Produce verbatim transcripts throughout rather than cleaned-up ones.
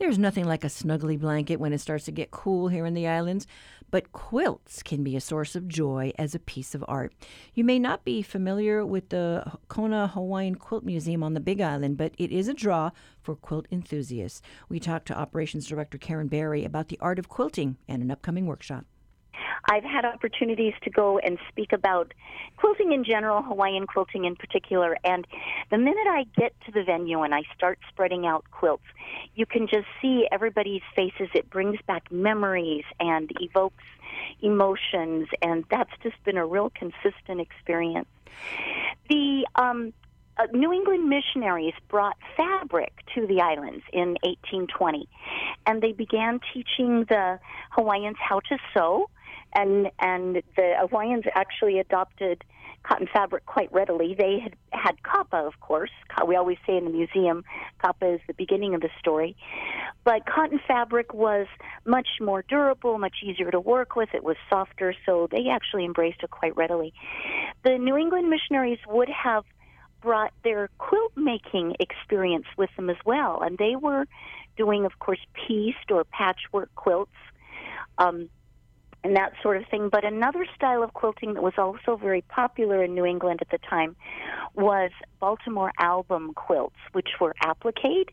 There's nothing like a snuggly blanket when it starts to get cool here in the islands, but quilts can be a source of joy as a piece of art. You may not be familiar with the Kona Hawaiian Quilt Museum on the Big Island, but it is a draw for quilt enthusiasts. We talked to Operations Director Karen Barry about the art of quilting and an upcoming workshop. I've had opportunities to go and speak about quilting in general, Hawaiian quilting in particular, and the minute I get to the venue and I start spreading out quilts, you can just see everybody's faces. It brings back memories and evokes emotions, and that's just been a real consistent experience. The um, uh, New England missionaries brought fabric to the islands in eighteen twenty, and they began teaching the Hawaiians how to sew. And and the Hawaiians actually adopted cotton fabric quite readily. They had had kapa, of course. We always say in the museum, kapa is the beginning of the story. But cotton fabric was much more durable, much easier to work with. It was softer, so they actually embraced it quite readily. The New England missionaries would have brought their quilt-making experience with them as well. And they were doing, of course, pieced or patchwork quilts, um, and that sort of thing. But another style of quilting that was also very popular in New England at the time was Baltimore album quilts, which were appliqued.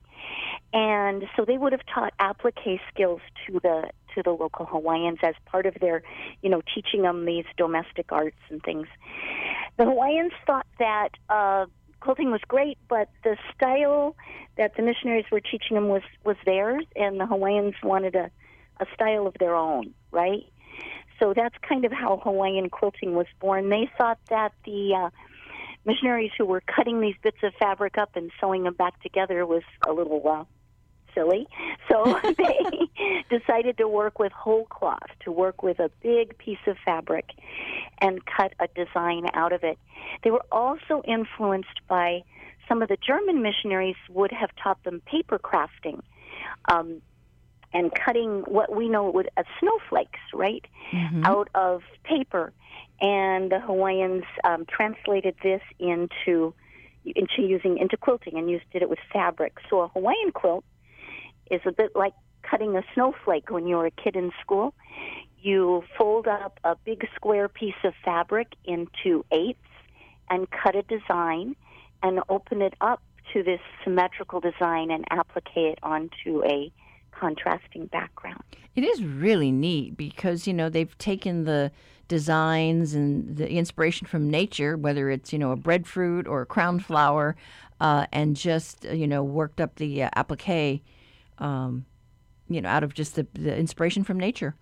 And so they would have taught applique skills to the to the local Hawaiians as part of their, you know, teaching them these domestic arts and things. The Hawaiians thought that uh, quilting was great, but the style that the missionaries were teaching them was, was theirs, and the Hawaiians wanted a, a style of their own, right? So that's kind of how Hawaiian quilting was born. They thought that the uh, missionaries who were cutting these bits of fabric up and sewing them back together was a little uh, silly. So they decided to work with whole cloth, to work with a big piece of fabric and cut a design out of it. They were also influenced by some of the German missionaries would have taught them paper crafting. Um, and cutting what we know would as snowflakes, right, mm-hmm. out of paper. And the Hawaiians um, translated this into into using into quilting and used did it with fabric. So a Hawaiian quilt is a bit like cutting a snowflake when you were a kid in school. You fold up a big square piece of fabric into eighths and cut a design and open it up to this symmetrical design and applique it onto a contrasting background. It is really neat because, you know, they've taken the designs and the inspiration from nature, whether it's, you know, a breadfruit or a crown flower, uh, and just, you know, worked up the uh, applique, um, you know, out of just the, the inspiration from nature.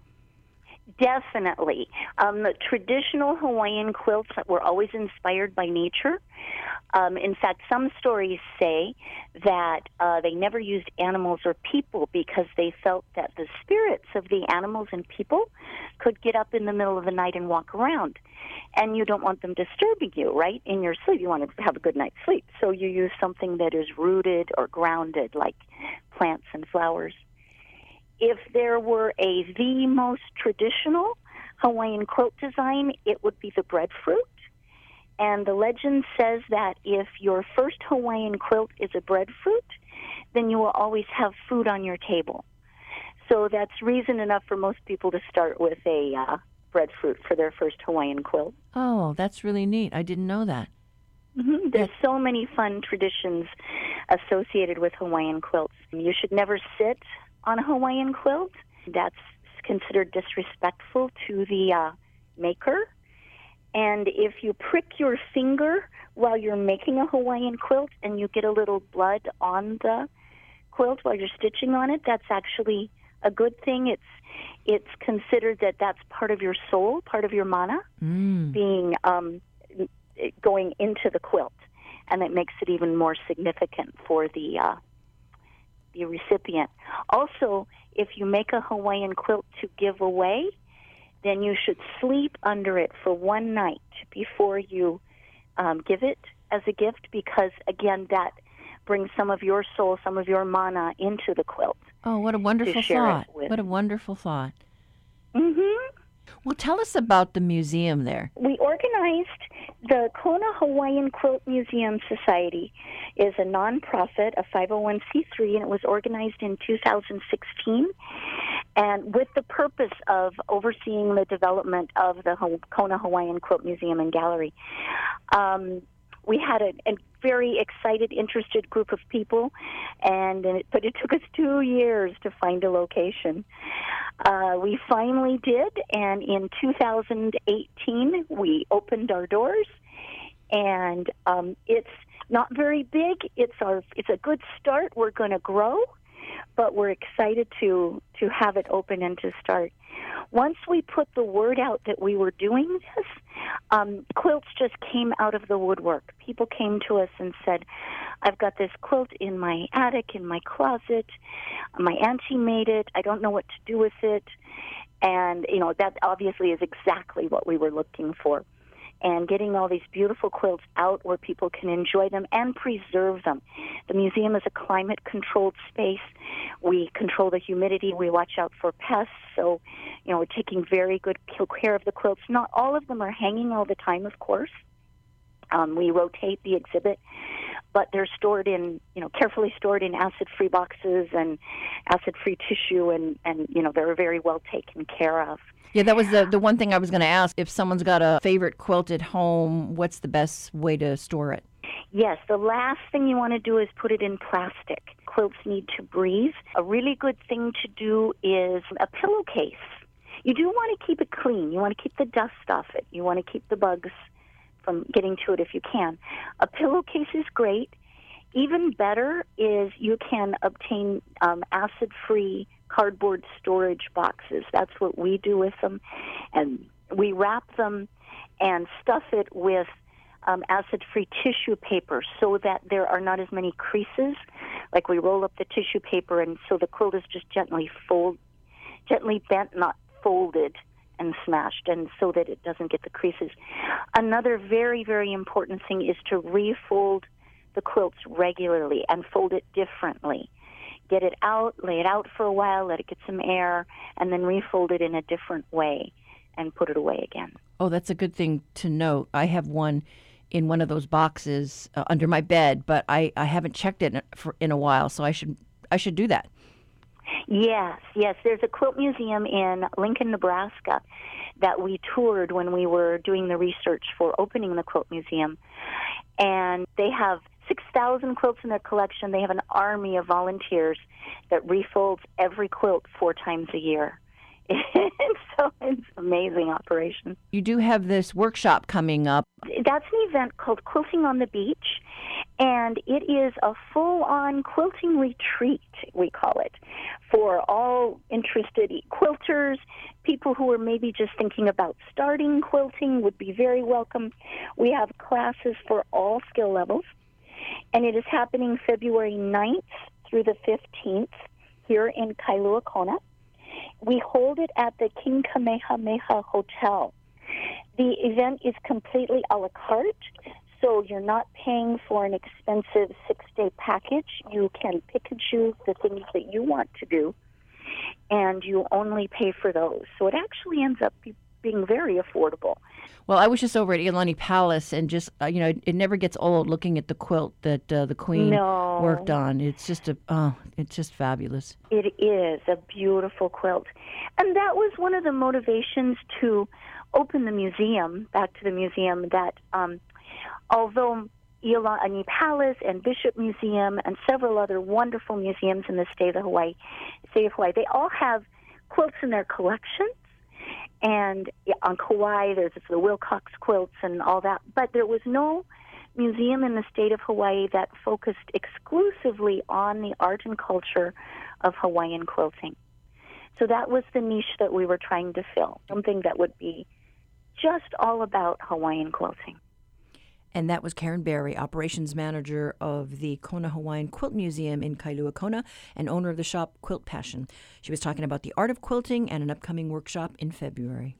Definitely. Um, the traditional Hawaiian quilts were always inspired by nature. Um, in fact, some stories say that uh, they never used animals or people because they felt that the spirits of the animals and people could get up in the middle of the night and walk around. And you don't want them disturbing you, right, in your sleep. You want to have a good night's sleep. So you use something that is rooted or grounded, like plants and flowers. If there were a the most traditional Hawaiian quilt design, it would be the breadfruit. And the legend says that if your first Hawaiian quilt is a breadfruit, then you will always have food on your table. So that's reason enough for most people to start with a uh, breadfruit for their first Hawaiian quilt. Oh, that's really neat. I didn't know that. Mm-hmm. There's so many fun traditions associated with Hawaiian quilts. You should never sit on a Hawaiian quilt. That's considered disrespectful to the uh, maker. And if you prick your finger while you're making a Hawaiian quilt and you get a little blood on the quilt while you're stitching on it, that's actually a good thing. It's it's considered that that's part of your soul, part of your mana, mm. being um, going into the quilt, and it makes it even more significant for the uh, the recipient. Also, if you make a Hawaiian quilt to give away, then you should sleep under it for one night before you um, give it as a gift, because, again, that brings some of your soul, some of your mana into the quilt. Oh, what a wonderful thought. What a wonderful thought. Mm-hmm. Well, tell us about the museum there. We organized The Kona Hawaiian Quilt Museum Society is a nonprofit, a five oh one c three, and it was organized in two thousand sixteen, and with the purpose of overseeing the development of the Kona Hawaiian Quilt Museum and Gallery. Um, we had a, a very excited, interested group of people, and, and it, but it took us two years to find a location. Uh, we finally did, and in two thousand eighteen, we opened our doors, and um, it's not very big. It's our it's a good start. We're going to grow, but we're excited to to have it open and to start. Once we put the word out that we were doing this, um, quilts just came out of the woodwork. People came to us and said, I've got this quilt in my attic, in my closet. My auntie made it. I don't know what to do with it. And, you know, that obviously is exactly what we were looking for. And getting all these beautiful quilts out where people can enjoy them and preserve them. The museum is a climate-controlled space. We control the humidity. We watch out for pests. So, you know, we're taking very good care of the quilts. Not all of them are hanging all the time, of course. Um, we rotate the exhibit, but they're stored in, you know, carefully stored in acid-free boxes and acid-free tissue, and, and you know, they're very well taken care of. Yeah, that was the, the one thing I was going to ask. If someone's got a favorite quilt at home, what's the best way to store it? Yes, the last thing you want to do is put it in plastic. Quilts need to breathe. A really good thing to do is a pillowcase. You do want to keep it clean. You want to keep the dust off it. You want to keep the bugs from getting to it if you can. A pillowcase is great. Even better is you can obtain um, acid-free cardboard storage boxes. That's what we do with them. And we wrap them and stuff it with um, acid-free tissue paper so that there are not as many creases. Like we roll up the tissue paper, and so the quilt is just gently fold, gently bent, not folded and smashed, and so that it doesn't get the creases. Another very, very important thing is to refold the quilts regularly and fold it differently. Get it out, lay it out for a while, let it get some air, and then refold it in a different way and put it away again. Oh, that's a good thing to note. I have one in one of those boxes uh, under my bed, but I, I haven't checked it for, in a while, so I should I should do that. Yes, yes. There's a quilt museum in Lincoln, Nebraska that we toured when we were doing the research for opening the quilt museum. And they have six thousand quilts in their collection. They have an army of volunteers that refolds every quilt four times a year. So it's an amazing operation. You do have this workshop coming up. That's an event called Quilting on the Beach, and it is a full-on quilting retreat, we call it, for all interested quilters. People who are maybe just thinking about starting quilting would be very welcome. We have classes for all skill levels, and it is happening February ninth through the fifteenth here in Kailua Kona. We hold it at the King Kamehameha Hotel. The event is completely a la carte, so you're not paying for an expensive six-day package. You can pick and choose the things that you want to do, and you only pay for those. So it actually ends up be- being very affordable. Well, I was just over at Iolani Palace, and just, uh, you know, it, it never gets old looking at the quilt that uh, the Queen no. worked on. It's just a, oh, it's just fabulous. It is a beautiful quilt. And that was one of the motivations to open the museum, back to the museum, that um, although Iolani Palace and Bishop Museum and several other wonderful museums in the state of Hawaii, state of Hawaii, they all have quilts in their collections. And on Kauai, there's the Wilcox quilts and all that. But there was no museum in the state of Hawaii that focused exclusively on the art and culture of Hawaiian quilting. So that was the niche that we were trying to fill, something that would be just all about Hawaiian quilting. And that was Karen Berry, operations manager of the Kona Hawaiian Quilt Museum in Kailua Kona and owner of the shop Quilt Passion. She was talking about the art of quilting and an upcoming workshop in February.